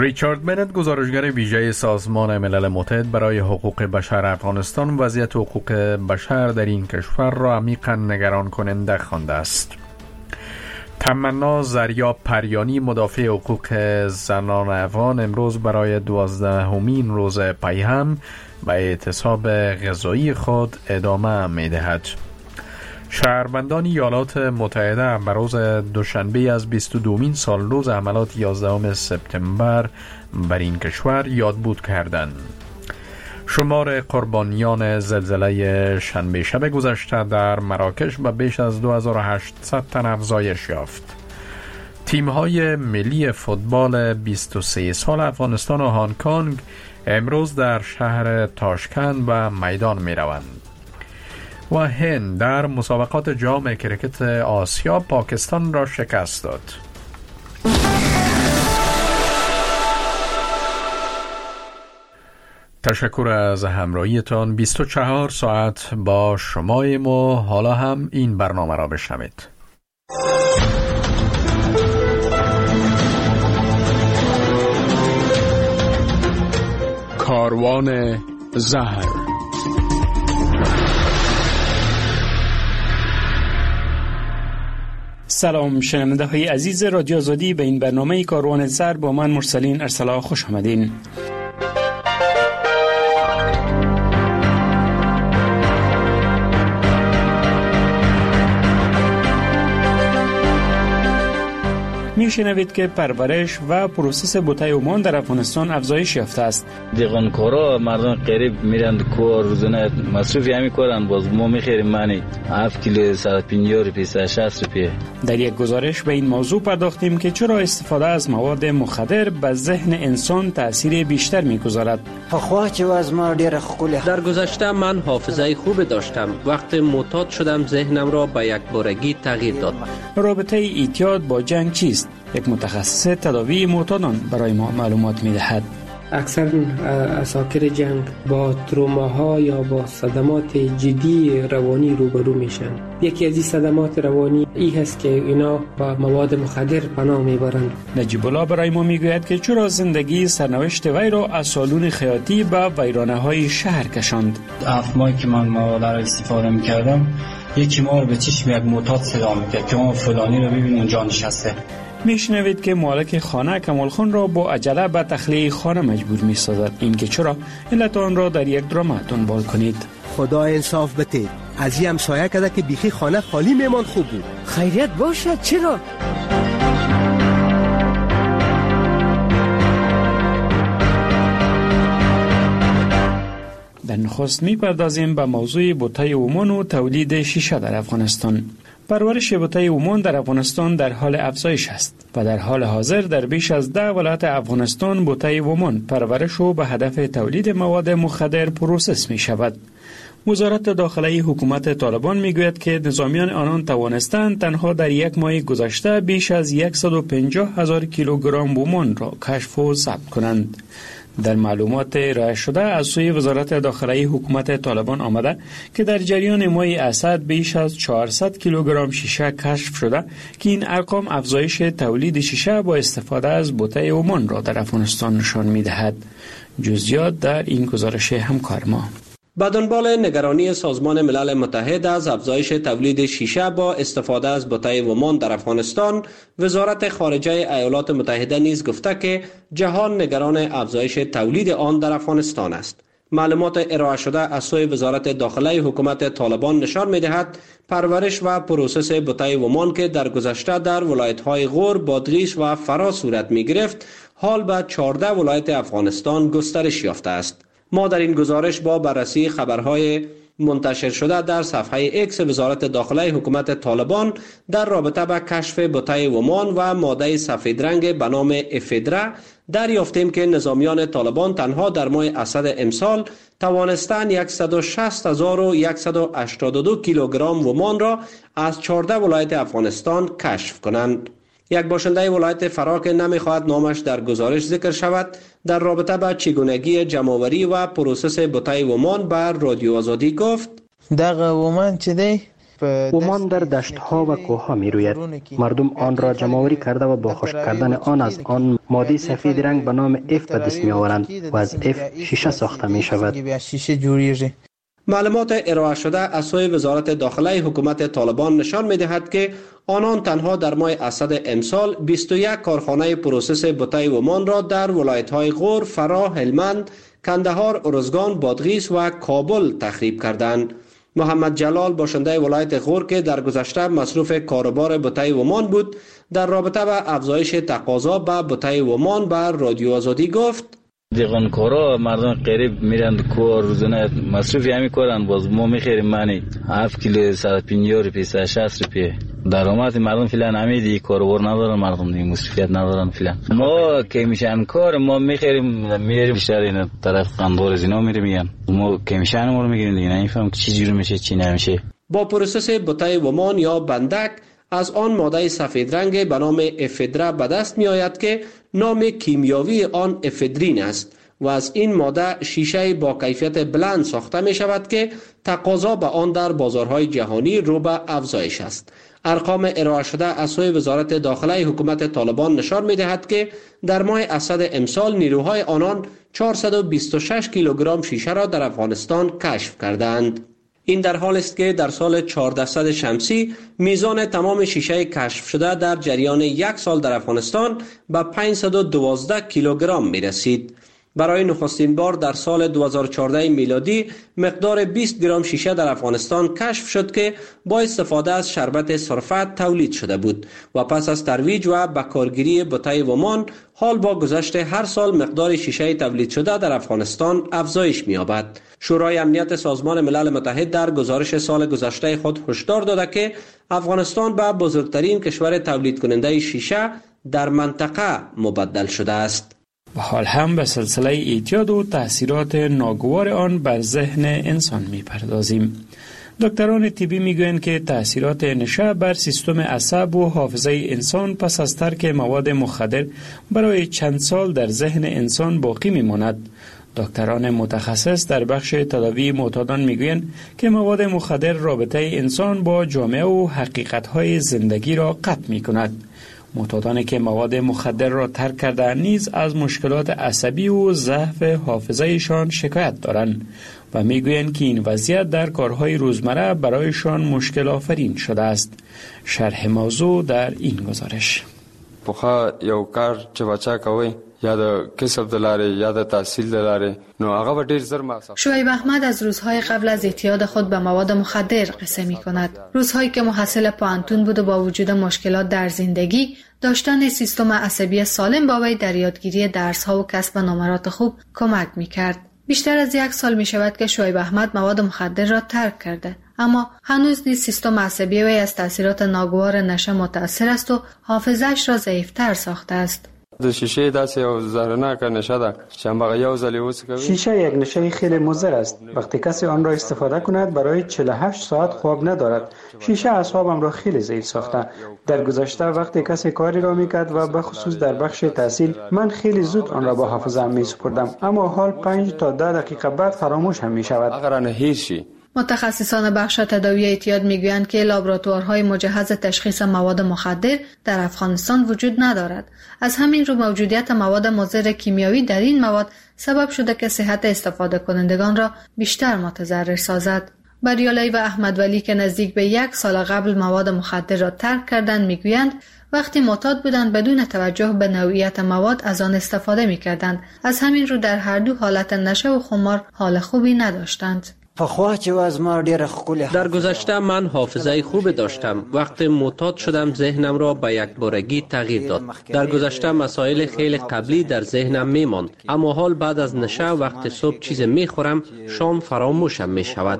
ریچارد بنت، گزارشگر ویژه سازمان ملل متحد برای حقوق بشر افغانستان، وضعیت حقوق بشر در این کشور را عمیقاً نگران کننده خوانده است. تمنا زریاب پریانی، مدافع حقوق زنان افغان، امروز برای 12مین روز پیهم به اعتصاب غذایی خود ادامه می‌دهد. شهروندان ایالات متحده به روز دوشنبه از 22مین سال روز حملات 11 سپتامبر بر این کشور یادبود کردند. شمار قربانیان زلزله شنبه شب گذشته در مراکش به بیش از 2800 تن افزایش یافت. تیم‌های ملی فوتبال 23 سال افغانستان و هنگ کنگ امروز در شهر تاشکند به میدان می‌روند. و هند در مسابقات جام کرکت آسیا پاکستان را شکست داد. تشکر از همراهیتان. 24 ساعت با شماییم و حالا هم این برنامه را بشنوید. کاروان زهر. سلام شنونده های عزیز رادیو آزادی، به این برنامه کاروان زهر با من مرسلین ارسلا خوش آمدین. میشنوید که پرورش و پروسس بوته اومان در افغانستان افزایش یافته است. دیغانکارا مردم قریب میرند کار روزانه مصرفی همی کارن، باز ما میخیریم معنی 7 کیلو 150 روپیه 160 روپیه. در یک گزارش به این موضوع پرداختیم که چرا استفاده از مواد مخدر به ذهن انسان تأثیر بیشتر میگذارد. در گذشته من حافظه خوب داشتم، وقتی معتاد شدم ذهنم را به یک بارگی تغییر داد. رابطه اعتیاد با جنگ چیست؟ یک متخصص تداوی معتادان برای ما معلومات می‌دهد. اکثر اساکر جنگ با تروماها یا با صدمات جدی روانی روبرو میشن. یکی از این صدمات روانی این هست که اینا با مواد مخدر پناه میبرند. نجیب الله برای ما میگوید که چرا زندگی سرنوشت وی را از سالون خیاطی به ویرانه‌های شهر کشاند. 7 ماهی که من مواد را استفاده میکردم، یکی ما رو به چشم یک معتاد صدا میکرد که ما فلانی رو ببین اونجا نشسته. میشنوید که مالک خانه کمال خان را با عجله به تخلیه خانه مجبور می‌سازد. این که چرا، علت آن را در یک درام دنبال کنید. خدا انصاف بده، از این همسایه کده که بیخی خانه خالی میمان خوب بود. خیریت باشد چرا؟ در نخست می‌پردازیم به موضوع بوته اومان و تولید شیشه در افغانستان. پرورش بوته اومان در افغانستان در حال افزایش است و در حال حاضر در بیش از 10 ولایت افغانستان بوته اومان پرورش و به هدف تولید مواد مخدر پروسس می شود. وزارت داخلی حکومت طالبان می گوید که نظامیان آنان توانستند تنها در یک ماه گذشته بیش از 150,000 کیلوگرم اومان را کشف و ضبط کنند. در معلومات ارائه شده از سوی وزارت داخلی حکومت طالبان آمده که در جریان ماه اسد بیش از 400 کیلوگرم شیشه کشف شده که این ارقام افزایش تولید شیشه با استفاده از بوته اومان را در افغانستان نشان می‌دهد. جزئیات در این گزارش همکار ما. به دنبال نگرانی سازمان ملل متحد از افزایش تولید شیشه با استفاده از بوته اومان در افغانستان، وزارت خارجه ایالات متحده نیز گفته که جهان نگران افزایش تولید آن در افغانستان است. معلومات ارائه شده از سوی وزارت داخلی حکومت طالبان نشان می‌دهد پرورش و پروسس بوته اومان که در گذشته در ولایت‌های غور، بادغیس و فرا صورت می‌گرفت، حال به 14 ولایت افغانستان گسترش یافته است. ما در این گزارش با بررسی خبرهای منتشر شده در صفحه اکس وزارت داخلی حکومت طالبان در رابطه با کشف بوته اومان و ماده سفید رنگ به نام افدرا دریافتیم که نظامیان طالبان تنها در ماه اسد امسال توانستند 160,182 کیلوگرم اومان را از 14 ولایت افغانستان کشف کنند. یک باشنده ولایت فرا که نمیخواهد نامش در گزارش ذکر شود، در رابطه با چگونگی جمع‌آوری و پروسس بوته اومان بر رادیو آزادی گفت: دغه اومان چې دی ومان در دشت‌ها و کوه‌ها می‌روید. مردم آن را جمع‌آوری کرده و با خشک کردن آن از آن ماده سفید رنگ به نام اف به دست می‌آورند و از اف شیشه ساخته می‌شود. معلومات ارائه شده از سوی وزارت داخله حکومت طالبان نشان می‌دهد که آنان تنها در ماه اسد امسال 21 کارخانه پروسس بوته ومان را در ولایت‌های غور، فراه، هلمند، کندهار، ارزگان، بادغیس و کابل تخریب کردند. محمد جلال باشنده ولایت غور که در گذشته مصروف کاروبار بوته ومان بود، در رابطه با افزایش تقاضا به بوته ومان به رادیو آزادی گفت: دیغانکارا مردم قریب میرن کار روزانه مصروفی همی کارن، باز ما میخیریم منی 7 کیلو 150 روپیه 160 روپیه درآمد مردم فعلا همین کاروبار ندارن، مردم دیگه مصرفیت ندارن فعلا. ما که میشن کار ما میخیریم میریم بیشتر این طرف قندور از اینا میریم، ما که میشن ما رو میگیریم دیگه، نمیفهم که چی جوری میشه چی نمیشه. با پروسس بوته ومان یا بندک از آن ماده سفید رنگ به نام افدره به دست می آید که نام کیمیاوی آن افدرین است و از این ماده شیشه با کیفیت بلند ساخته می شود که تقاضا به آن در بازارهای جهانی رو به افزایش است. ارقام ارائه شده از سوی وزارت داخله حکومت طالبان نشان می دهد که در ماه اسد امسال نیروهای آنان 426 کیلوگرم شیشه را در افغانستان کشف کردند. این در حال است که در سال 1400 شمسی میزان تمام شیشه کشف شده در جریان یک سال در افغانستان به 512 کیلوگرم می رسید. برای نخستین بار در سال 2014 میلادی مقدار 20 گرم شیشه در افغانستان کشف شد که با استفاده از شربت سرفت تولید شده بود و پس از ترویج و بکارگیری بوته ومان حال با گذشت هر سال مقدار شیشه تولید شده در افغانستان افزایش می‌یابد. شورای امنیت سازمان ملل متحد در گزارش سال گذشته خود هشدار داده که افغانستان به بزرگترین کشور تولید کننده شیشه در منطقه مبدل شده است. و حال هم به سلسله اعتیاد و تأثیرات ناگوار آن بر ذهن انسان می پردازیم. دکتران طبی می گویند که تأثیرات نشه بر سیستم عصب و حافظه انسان پس از ترک مواد مخدر برای چند سال در ذهن انسان باقی می ماند. دکتران متخصص در بخش تداوی معتادان می گویند که مواد مخدر رابطه انسان با جامعه و حقیقت‌های زندگی را قطع می کند. معتادانی که مواد مخدر را ترک کرده نیز از مشکلات عصبی و ضعف حافظه‌شان شکایت دارند و میگویند که این وضعیت در کارهای روزمره برایشان مشکل آفرین شده است. شرح موضوع در این گزارش. پخوا یو کار چې بچا کوي یا د کسب دلاره یا د تحصیل دلاره نو هغه ډیر زر ما. شعیب احمد از روزهای قبل از اعتیاد خود به مواد مخدر قصه می کند. روزهایی که محصل پانتون بود و با وجود مشکلات در زندگی داشتن سیستم عصبی سالم با وی در یادگیری درس‌ها و کسب نمرات خوب کمک می‌کرد. بیشتر از 1 سال می‌شود که شعیب احمد مواد مخدر را ترک کرده، اما هنوز نیز سیستم عصبی وی از تاثیرات ناگوار نشه متأثر است و حافظه‌اش را ضعیف‌تر ساخته است. شیشه داسې یو زهرناکه نشه ده چې همغه یو ځل یې وڅکوي. شیشه یک نشه خیلی مضر است. وقتی کسی آن را استفاده کند برای 48 ساعت خواب ندارد. شیشه اعصابم را خیلی ضعیف ساخته. در گذشته وقتی کسی کاری را میکرد و به خصوص در بخش تحصیل من خیلی زود آن را با حافظه‌ام میسپردم، اما حال 5 تا 10 دقیقه بعد فراموش هم میشود. اگر آن هیچی. متخصصان بخش تداوی اعتیاد میگویند که لابراتوارهای مجهز تشخیص مواد مخدر در افغانستان وجود ندارد. از همین رو موجودیت مواد مضر کیمیایی در این مواد سبب شده که صحت استفاده کنندگان را بیشتر متضرر سازد. بریالی و احمد ولی که نزدیک به 1 سال قبل مواد مخدر را ترک کردند میگویند وقتی معتاد بودند بدون توجه به نوعیت مواد از آن استفاده میکردند. از همین رو در هر دو حالت نشه و خمار حال خوبی نداشتند. در گذشته من حافظه خوب داشتم. وقتی معتاد شدم ذهنم را به یک بارگی تغییر داد. در گذشته مسائل خیلی قبلی در ذهنم میماند، اما حال بعد از نشه وقتی صبح چیز میخورم شام فراموشم میشود.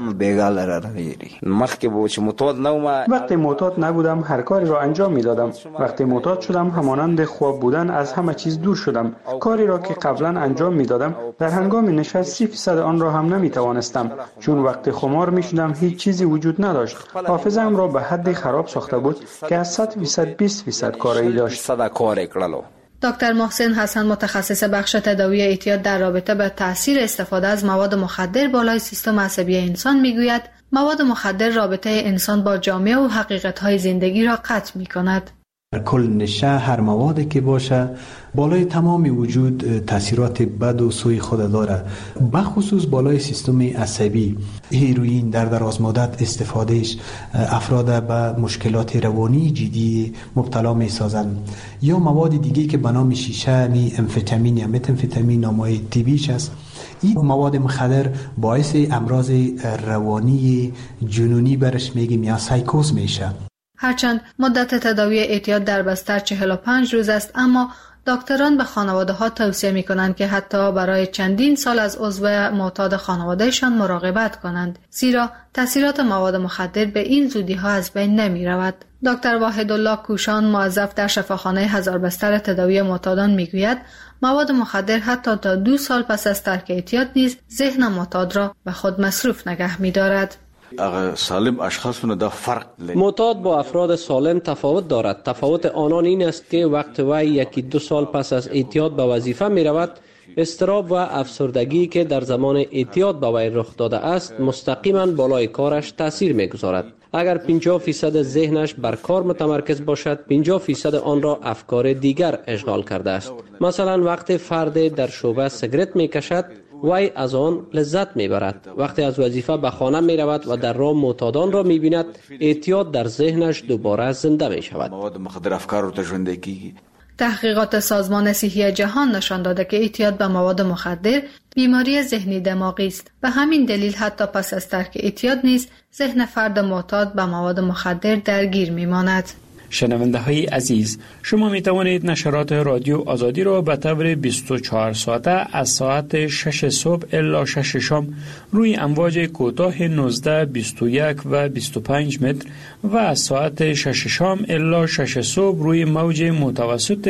وقتی معتاد نبودم هر کاری را انجام میدادم. وقتی معتاد شدم همانند خواب بودن از همه چیز دور شدم. کاری را که قبلا انجام میدادم در هنگام نشه 30% آن را هم نمیتوانستم، چون وقتی خمار میشدم هیچ چیزی وجود نداشت. حافظه‌ام را به حدی خراب ساخته بود که از 100% 20% کاری داشت. دکتر محسن حسن متخصص بخش تداوی اعتیاد در رابطه با تاثیر استفاده از مواد مخدر بالای سیستم عصبی انسان میگوید مواد مخدر رابطه انسان با جامعه و حقیقت‌های زندگی را قطع می‌کند. کل نشه هر موادی که باشه بالای تمام وجود تاثیرات بد و سوی خود داره، بخصوص بالای سیستم عصبی. هیروئین در دراز مدت استفادهش افراد به مشکلات روانی جدی مبتلا می سازند. یا مواد دیگه که به نام شیشه می امفتامین یا متامفتامین نامای طبیش است. این مواد مخدر باعث امراض روانی جنونی برش میگیم یا سایکوز میشه. هرچند مدت تداوی اعتیاد در بستر 45 روز است، اما دکتران به خانواده ها توصیه می کنند که حتی برای چندین سال از عضو معتاد خانوادهشان مراقبت کنند، زیرا تاثیرات مواد مخدر به این زودی ها از بین نمی رود. دکتر واحدالله کوشان، موظف در شفاخانه 1000 بستر تداوی معتادان می گوید مواد مخدر حتی تا 2 سال پس از ترک اعتیاد نیز ذهن معتاد را به خود مصروف نگه می دارد. معتاد با افراد سالم تفاوت دارد. تفاوت آنان این است که وقت وی 1-2 سال پس از اعتیاد به وظیفه می رود، اضطراب و افسردگی که در زمان اعتیاد به وی رخ داده است مستقیما بالای کارش تاثیر می گذارد. اگر 50% ذهنش بر کار متمرکز باشد، 50% آن را افکار دیگر اشغال کرده است. مثلا وقتی فرد در شعبه سیگرت می کشد، وی از آن لذت می برد. وقتی از وظیفه به خانه می رود و در راه معتادان را می بیند، اعتیاد در ذهنش دوباره زنده می شود. تحقیقات سازمان صحی جهان نشان داده که اعتیاد به مواد مخدر بیماری ذهنی دماغی است. به همین دلیل حتی پس از ترک اعتیاد نیز ذهن فرد معتاد به مواد مخدر درگیر می ماند. شنونده های عزیز، شما می توانید نشرات رادیو آزادی را به طور 24 ساعته از ساعت 6 صبح الی 6 شام روی امواج کوتاه 19، 21 و 25 متر و از ساعت 6 شام الی 6 صبح روی موج متوسط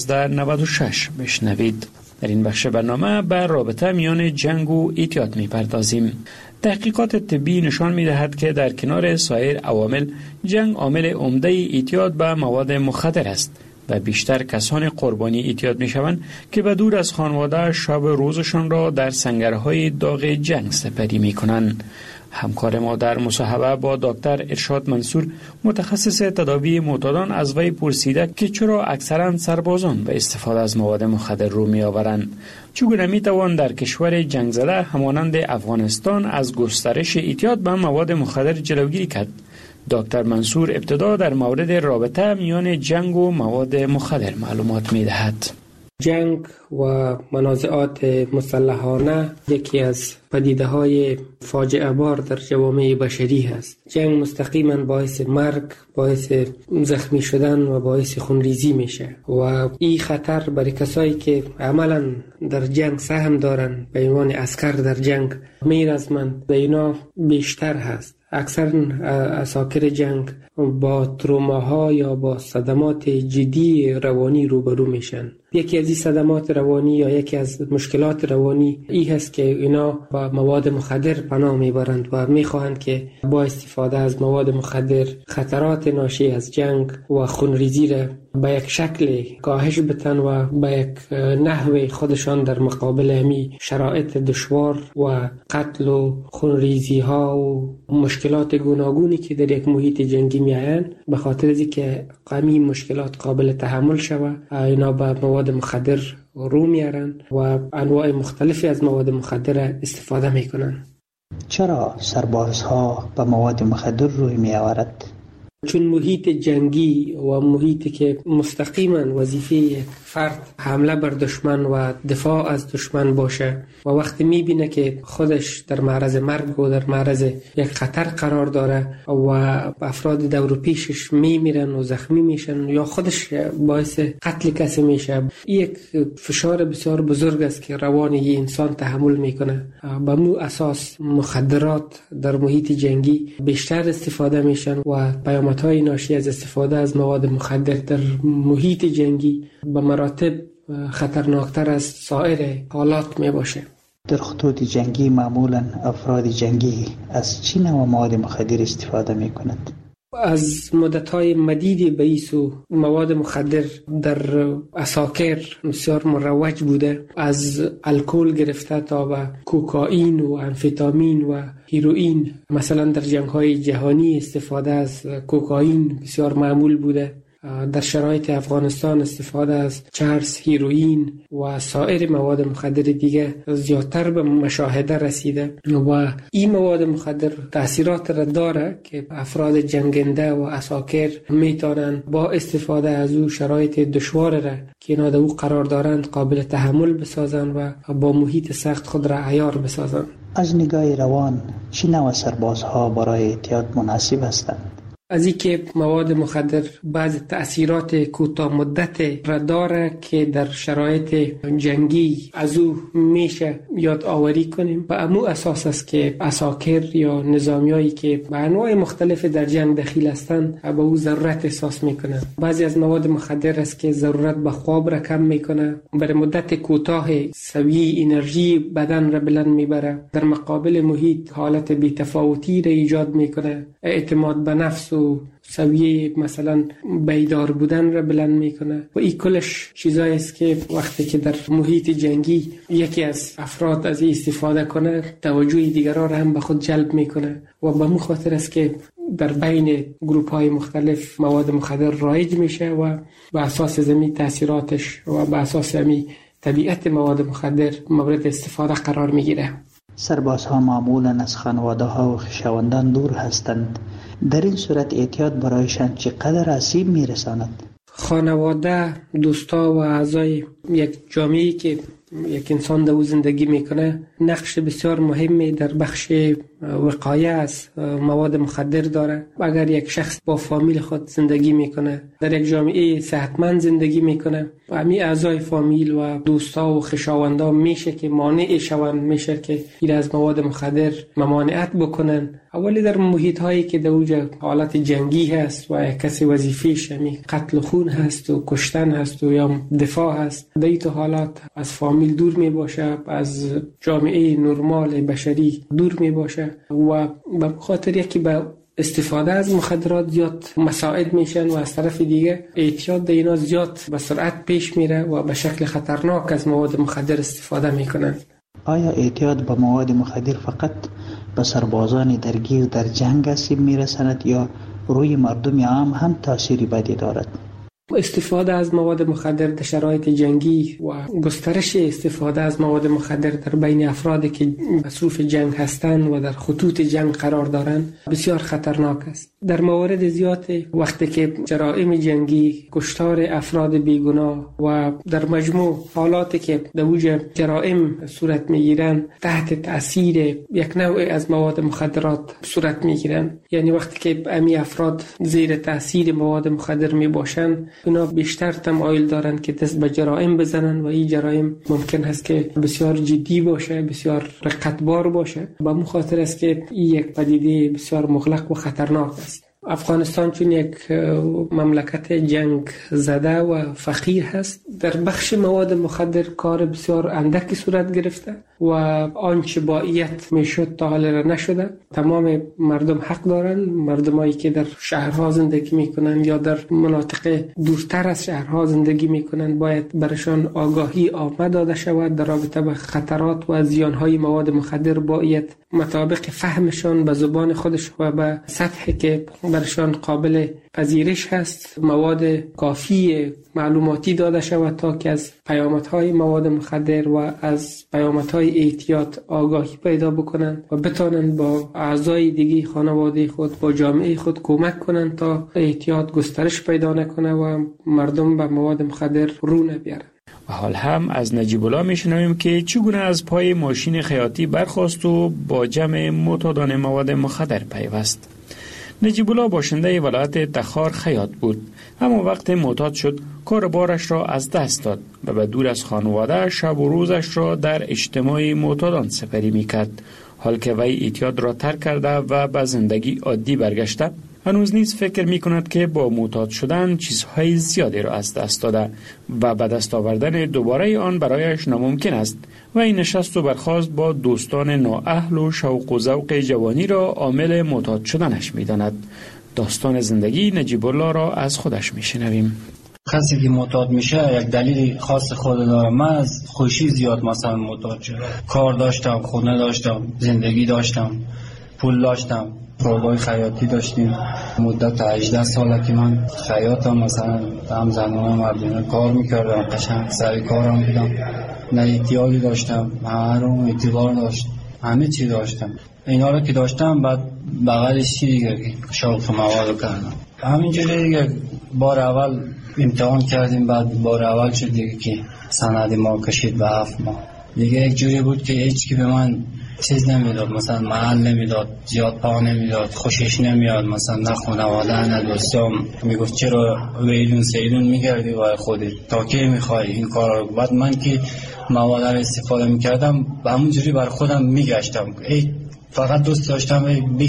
1296 بشنوید. در این بخش برنامه به رابطه میان جنگ و اعتیاد می پردازیم. تحقیقات طبی نشان می دهد که در کنار سایر عوامل جنگ عامل عمده اعتیاد به مواد مخدر است و بیشتر کسان قربانی اعتیاد می شوند که به دور از خانواده شب روزشان را در سنگرهای داغ جنگ سپری می کنند. همکار ما در مصاحبه با دکتر ارشاد منصور، متخصص تداوی معتادان، از وی پرسیده که چرا اکثرا سربازان به استفاده از مواد مخدر رو می آورند. چگونه می توان در کشور جنگ زده همانند افغانستان از گسترش اعتیاد به مواد مخدر جلوگیری کرد؟ دکتر منصور ابتدا در مورد رابطه میان جنگ و مواد مخدر معلومات می دهد. جنگ و منازعات مسلحانه یکی از پدیده‌های فاجعه بار در جوامع بشری است. جنگ مستقیما باعث مرگ، باعث زخمی شدن و باعث خونریزی میشه و این خطر برای کسایی که عملا در جنگ سهم دارن به عنوان عسکر در جنگ میرزمند به اینا بیشتر هست. اکثر اساکر جنگ با تروماها یا با صدمات جدی روانی روبرو میشن. یکی از این صدمات روانی یا یکی از مشکلات روانی این هست که اینا با مواد مخدر پناه میبرند و میخواهند که با استفاده از مواد مخدر خطرات ناشی از جنگ و خونریزی را به یک شکل کاهش بتن و به یک نحو خودشان در مقابل همی شرایط دشوار و قتل و خونریزی ها و مشکلات گوناگونی که در یک محیط جنگی میآیند، به خاطر از اینکه همین مشکلات قابل تحمل شوه اینا به مواد مخدر رو میارن و انواع مختلفی از مواد مخدر استفاده میکنن. چرا سربازها به مواد مخدر روی میآورد؟ چون محیط جنگی و محیطی که مستقیما وظیفه یک فرد حمله بر دشمن و دفاع از دشمن باشه و وقتی میبینه که خودش در معرض مرگ و در معرض یک خطر قرار داره و افراد دور و پیشش میمیرن و زخمی میشن یا خودش باعث قتل کسی میشه، یک فشار بسیار بزرگ است که روان یه انسان تحمل میکنه. به مو اساس مخدرات در محیط جنگی بیشتر استفاده میشن و پیامدهای ناشی از استفاده از مواد مخدر در محیط جنگی به مراتب خطرناکتر از سایر حالات می باشه. در خطوط جنگی معمولا افراد جنگی از چه نوع مواد مخدر استفاده می کنند؟ از مدت‌های مدیدی به ایسو مواد مخدر در اساکر بسیار مروج بوده، از الکل گرفته تا به کوکائین و امفتامین و هیروئین. مثلا در جنگ‌های جهانی استفاده از کوکائین بسیار معمول بوده. در شرایط افغانستان استفاده از چرس، هیروئین و سایر مواد مخدر دیگه زیادتر به مشاهده رسیده و این مواد مخدر تأثیرات را داره که افراد جنگنده و اساکر میتونن با استفاده از او شرایط دشوار را که اینا در او قرار دارند قابل تحمل بسازن و با محیط سخت خود را عیار بسازن. از نگاه روان چه نوع سربازها برای اعتیاد مناسب هستند؟ از اینکه مواد مخدر بعض تأثیرات کوتاه مدت را داره که در شرایط جنگی از او میشه یاد آوری کنیم و امو اساس است که اساکر یا نظامیایی که به انواع مختلف در جنگ دخیل هستند به او ضرورت احساس میکنن. بعضی از مواد مخدر است که ضرورت به خواب را کم میکنه، برای مدت کوتاه سویه انرژی بدن را بلند میبره، در مقابل محیط حالت بی‌تفاوتی را ایجاد میکنه، اعتماد به نفس و سویه مثلا بیدار بودن را بلند میکنه و این کلش چیزایی است که وقتی که در محیط جنگی یکی از افراد از این استفاده کنه توجه دیگران را هم به خود جلب میکنه و به مو خاطر است که در بین گروپ های مختلف مواد مخدر رایج میشه و به اساس زمین تاثیراتش و به اساس زمین طبیعت مواد مخدر مورد استفاده قرار میگیره. سربازها معمولا از خانواده ها و خویشاوندان دور هستند. در این صورت اعتیاد برایشان چقدر آسیب میرساند؟ خانواده، دوستا و اعضای یک جامعه‌ای که یک انسان در او زندگی میکنه نقش بسیار مهمی در بخش وقایه از مواد مخدر داره. اگر یک شخص با فامیل خود زندگی میکنه، در یک جامعه صحتمند زندگی میکنه و همین اعضای فامیل و دوستا و خویشاوندا میشه که مانع شوند، میشه که این از مواد مخدر ممانعت بکنن. اولی در محیط هایی که در اوج حالت جنگی هست و کسی وظیفه‌اش قتل خون هست و کشتن هست و یا دفاع هست، در این حالات از فامیل دور می باشه، از جامعه نرمال بشری دور می باشه و به خاطر یکی به استفاده از مخدرات زیاد مساعد میشن و از طرف دیگه اعتیاد در اینا زیاد به سرعت پیش میره و به شکل خطرناک از مواد مخدر استفاده میکنن. آیا اعتیاد به مواد مخدر فقط به سربازان درگیر در جنگ آسیب میرساند یا روی مردم عام هم تأثیری بدی دارد؟ استفاده از مواد مخدر در شرایط جنگی و گسترش استفاده از مواد مخدر در بین افرادی که مصروف جنگ هستند و در خطوط جنگ قرار دارند بسیار خطرناک است. در موارد زیاد وقتی که جرائم جنگی، کشتار افراد بیگناه و در مجموع حالاتی که در اوج جرائم صورت میگیرند تحت تأثیر یک نوع از مواد مخدرات صورت میگیرند، یعنی وقتی که امی افراد زیر تأثیر مواد مخدر می باشند اونا بیشتر تمایل دارند که دست به جرائم بزنن و این جرائم ممکن است که بسیار جدی باشه، بسیار رقتبار باشه. به اون خاطر است که این یک پدیده بسیار مغلق و خطرناک است. افغانستان چون یک مملکت جنگ زده و فقیر هست، در بخش مواد مخدر کار بسیار اندکی صورت گرفته و آنچه باید میشد تا حال را نشده. تمام مردم حق دارن، مردمایی که در شهرها زندگی میکنن یا در مناطق دورتر از شهرها زندگی میکنن باید برشان آگاهی عامه داده شود در رابطه با خطرات و زیانهای مواد مخدر. باید مطابق فهمشان به زبان خودش و به سطحی که برشان قابل پذیرش هست مواد کافی معلوماتی داده شود تا که از پیامدهای مواد مخدر و از پیامدهای اعتیاد آگاهی پیدا بکنند و بتانند با اعضای دیگه خانواده خود، با جامعه خود کمک کنند تا اعتیاد گسترش پیدا نکنه و مردم به مواد مخدر رو نبیارن. و حال هم از نجیب الله میشنویم که چگونه از پای ماشین خیاطی برخاست و با جمع معتادان مواد مخدر پیوست. نجیب الله باشنده ولایت تخار خیاط بود، اما وقت معتاد شد کار بارش را از دست داد و به دور از خانواده شب و روزش را در اجتماع معتادان سپری میکرد. حال که وی اعتیاد را ترک کرده و به زندگی عادی برگشته، هنوز نیز فکر می کند که با معتاد شدن چیزهای زیادی را از دست داده و به دست آوردن دوباره آن برایش ناممکن است و این نشست و برخاست با دوستان نااهل و شوق و ذوق جوانی را عامل معتاد شدنش می داند. داستان زندگی نجیب الله را از خودش میشنویم. کسی که معتاد میشه یک دلیل خاص خود داره. من از خوشی زیاد مثلا معتاد شدم. کار داشتم، خونه داشتم، زندگی داشتم، پول داشتم، کارگاه خیاطی داشتیم. مدت 18 ساله که من خیاطم، مثلا هم زنان مردونه کار میکردم، قشنگ سر کارم بودم، نه احتیاجی داشتم، هر اون اعتبار داشت، همه چی داشتم. اینا رو که داشتم بعد بغلش چی دیگه شوق مواد کردم. همینجوری دیگه بار اول امتحان کردیم، بعد بار اول شد دیگه که سند ما کشید به 7 ماه. دیگه یک جوری بود که هیچ کی به من چیز نمیداد، مثلا محل نمیداد، زیاد پا نمیداد، خوشش نمیاد، مثلا نه خانواده نه دوستام. میگفت چرا ویلون سیلون میگردی برای خودت، تا کی میخوای این کارا رو؟ بعد من که مواد رو استفاده میکردم همونجوری بر خودم میگشتم، فقط دوست داشتم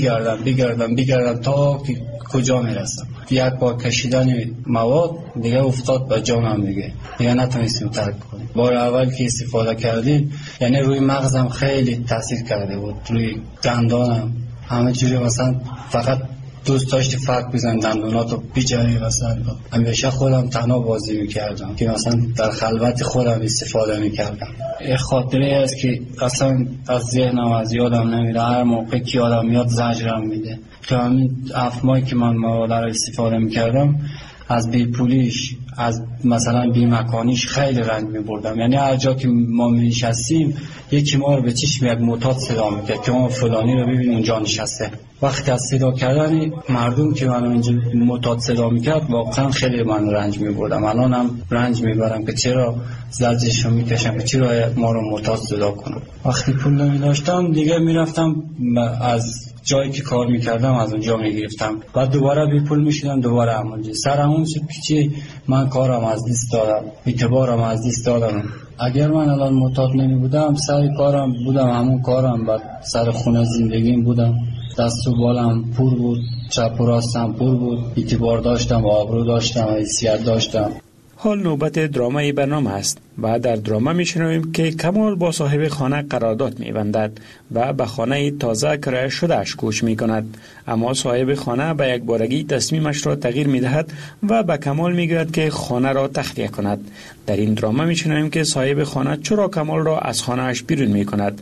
بگردم تا که کجا میرسم. یک بار کشیدن مواد دیگه افتاد به جانم، دیگه نتونستم ترک کنم. بار اول که استفاده کردیم یعنی روی مغزم خیلی تاثیر کرده بود، روی دندانم همه جوری، مثلا فقط دوست داشتی فرق بزن دندوناتو بیجایی. مثلا همیشه خودم تنها بازی میکردم که مثلا در خلوت خودم استفاده میکردم. یه خاطره است که اصلا از ذهنم از یادم نمیره، هر موقع که یادم میاد زجرم میده. که همین 7 ماهی که من مواد رو استفاده میکردم، از بیپولیش، از مثلا بیمکانیش خیلی رنج میبردم. یعنی هر جا که ما میشستیم یکی ما رو به چشم یک معتاد صدا میکرد که ما فلانی رو ببین اونجا نشسته. وقتی از صدا کردن مردم که منو اینجا معتاد صدا میکرد واقعا خیلی من رنج میبردم. الان هم رنج میبرم که چرا زجرشو میکشم، که چرا ما رو معتاد صدا کنم. وقتی پول نمیداشتم دیگه میرفتم از جایی که کار میکردم از اونجا میگرفتم، بعد دوباره بی پول میشدم، دوباره همونجا سر همون شد که چی من کارم از دست دادم، اعتبارم از دست دادم. اگر من الان معتاد نمی بودم سر کارم بودم، همون کارم، بعد سر خونه زندگیم بودم، دست و بالم پر بود، چپ و راستم پر بود، اعتبار داشتم، آبرو داشتم، حیثیت داشتم. حال نوبت درامای برنامه است و در دراما میشنویم که کمال با صاحب خانه قرارداد میبندد و به خانه تازه کرایه شدهش کوچ میکند، اما صاحب خانه به یک بارگی تصمیمش را تغییر میدهد و به کمال میگوید که خانه را تخلیه کند. در این دراما میشنویم که صاحب خانه چرا کمال را از خانهش بیرون میکند.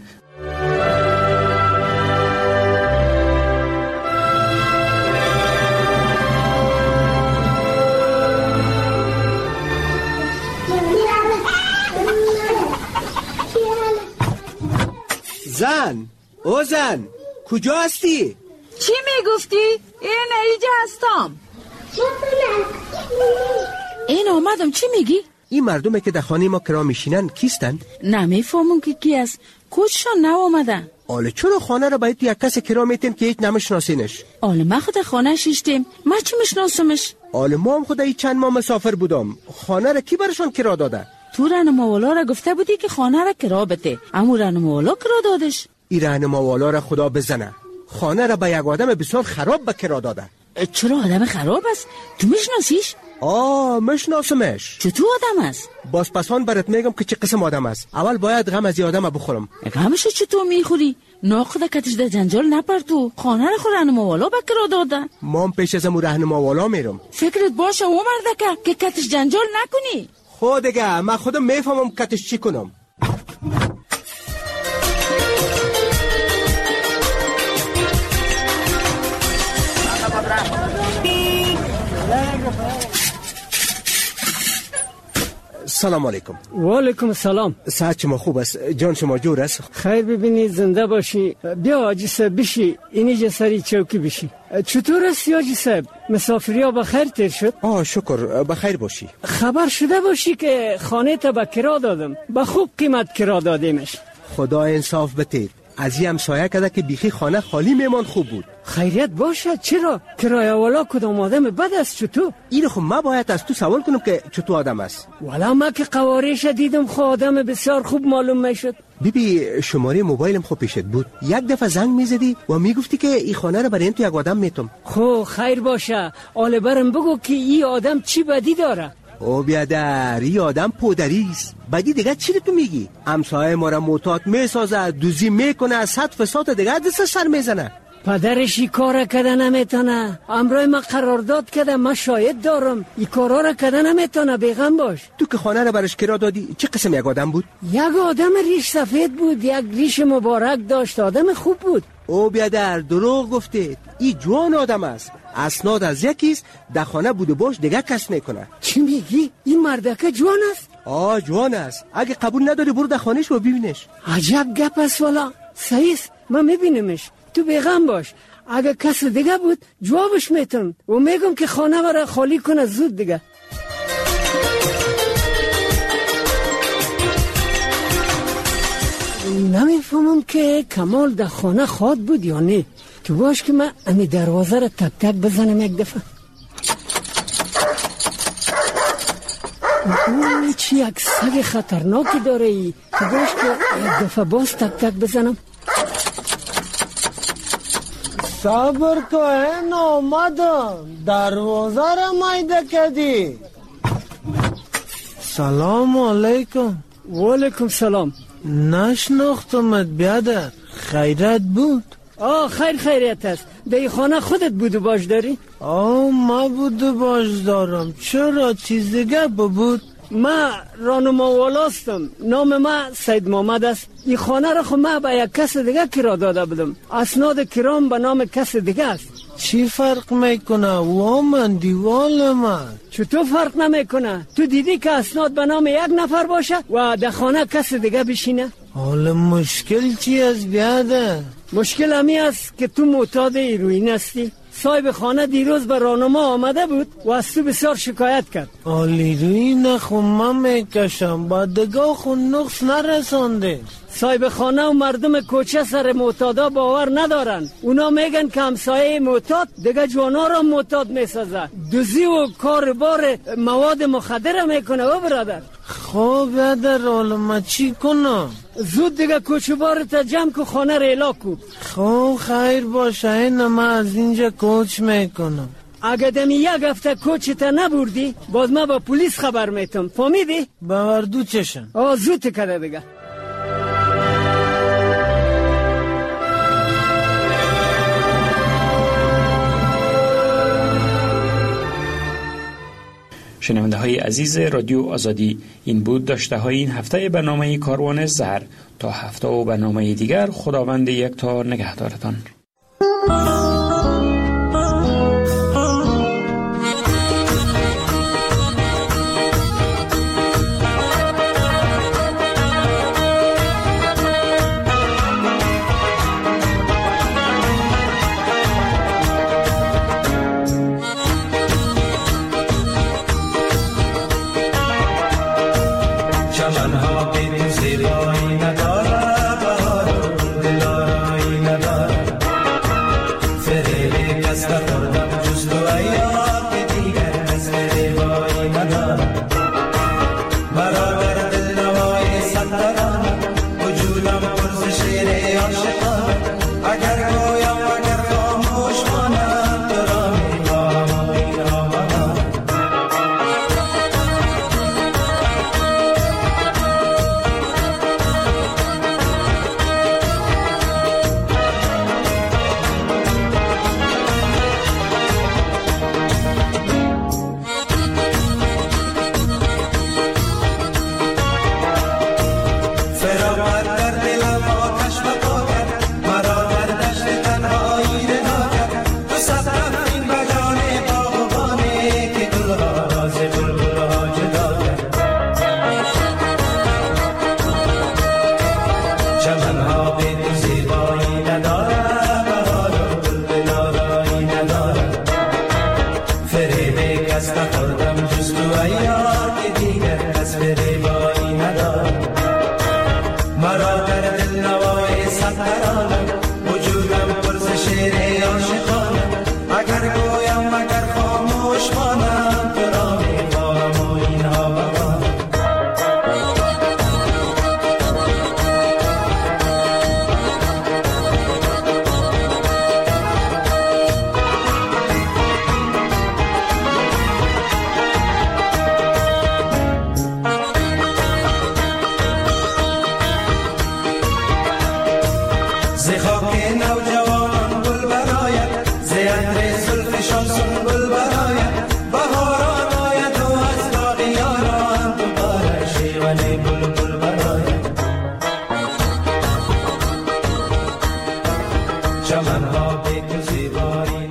زن کجا هستی؟ چی میگفتی؟ اینجا هستم. این آمدم. چی میگی؟ این مردمه که در خانه ما کرا میشینن کیستند؟ نمیفهمم که کی است. کجشان نو آمدن؟ آله چرا خانه را باید یک کس کرا میتیم که هیچ نمیشناسینش؟ آله ما خود خانه شیشتیم، ما چی میشناسمش؟ آله ما هم خود چند ماه مسافر بودم، خانه را کی برشان کرا داده؟ تو رهنماوالا را گفته بودی که خانه را کرا بده، اما رهنماوالا کرا دادش. این رهنماوالا را خدا بزنه، خانه را به یک آدم بسیار خراب به کرا داده. چرا آدم خراب است؟ تو میشناسیش؟ میشناسمش. چطور آدم است؟ باز پسان برات میگم که چه قسم آدم است. اول باید غم از این آدم بخورم. غمشو چطور میخوری؟ ناخدا کتش در جنجال نپرتو، خانه را خود رهنماوالا به کرا داده. ما هم پیش از امو رهنماوالا میرم. فکرت باشه او مردکه که کتش جنجال نکنی. خود دیگه من خودم میفهمم کتش چی کنم. سلام علیکم. و علیکم السلام. صحت شما خوب است؟ جان شما جور است؟ خیر ببینید، زنده باشی. بیا حاجی صاحب بشی، اینجا سری چوکی بشی. چطور است حاجی صاحب؟ مسافری ها بخیر تیر شد؟ شکر بخیر باشی. خبر شده باشی که خانه تا به کرا دادم، به خوب قیمت کرا دادیمش. خدا انصاف بده، از این همسایه کده که بیخی خانه خالی میمان خوب بود. خیریت باشد. چرا؟ کرایه والا کدام آدم بد است؟ چطور؟ این خب من باید از تو سوال کنم که چطور آدم است. والا ما که قوارش دیدم خود آدم بسیار خوب معلوم میشد. بیبی شماره موبایلم خوب پیشت بود، یک دفعه زنگ میزدی و میگفتی که این خانه رو برای تو یک آدم میتم. خب خیر باشه، آله برم بگو که این آدم چی بدی داره. او بیادر، این آدم پودری است. بدی دیگه چی تو میگی؟ همسایه ما را معتاد میسازه، دوزی میکنه، 100 فساد دیگه دست سر میزنه. پدرش این کار کده نمیتونه. امروز ما قرارداد کده، ما شاید دارم این کارا را کده نمیتونه. بیغم باش. تو که خانه را برش کرا دادی چه قسم یک آدم بود؟ یک آدم ریش سفید بود، یک ریش مبارک داشت، آدم خوب بود. او بیادر دروغ گفته. این جوان آدم است. اسناد از یکیست، در خانه بوده باش دیگه کس میکنه. چی میگی؟ این مردکه جوان است؟ جوان است. اگه قبول نداری برو در خانهش و ببینش. عجب گپ است والا. صحیح است، من میبینمش. تو بیغم باش. اگه کس دیگه بود جوابش میتون و میگم که خانه برای خالی کنه زود دیگه. نمیفهمم که کمال در خانه خواد بود یا نه. تو باش که من امی دروازه را تک تک بزنم یک دفعه. چی یک سگ خطرناکی داره ای. تو باش که یک دفعه باز تک تک بزنم. صبر کن آمدم، دروازه را مایده کردی. سلام علیکم. و علیکم سلام. نشناختمت بیادر، خیرت بود؟ خیریت است. در خانه خودت بود باش داری؟ ما بود باش دارم. چرا چیز دیگه بود؟ ما رانما والاستم. نام ما سید محمد است. این خانه را خود ما به یک کس دیگه کرا داده بودم. اسناد کرام به نام کس دیگه است. چی فرق میکنه؟ من دیوال من. چطور فرق نمیکنه؟ تو دیدی که اسناد به نام یک نفر باشه و در خانه کس دیگه بشینه؟ حالا مشکل چی است بیاده؟ مشکل همی است که تو معتاد هیروئین هستی. صاحب خانه دیروز به راهنما آمده بود و از تو بسیار شکایت کرد. هیروئین خون من میکشم، با دگاه خون نقص نرسانده. صاحب خانه و مردم کوچه سر معتادا باور ندارن. اونا میگن که همسایه معتاد دیگه جوانا را معتاد میسازه. دوزی و کار بار مواد مخدر میکنه و برادر. خب بیادر حالا ما چی کنم؟ زود دیگه کوچه بارت جمع که خانه را الا کو. خب خیر باشه، این ما از اینجا کوچ میکنم. اگه دمی یک هفته کوچت نبردی باز ما با پلیس خبر میتم. فهمیدی؟ باوردو چشم. زود کده دیگه. شنونده های عزیز رادیو آزادی، این بود داشته های این هفته برنامه کاروان زهر. تا هفته و برنامه دیگر خداوند یکتا نگهدارتان. Just the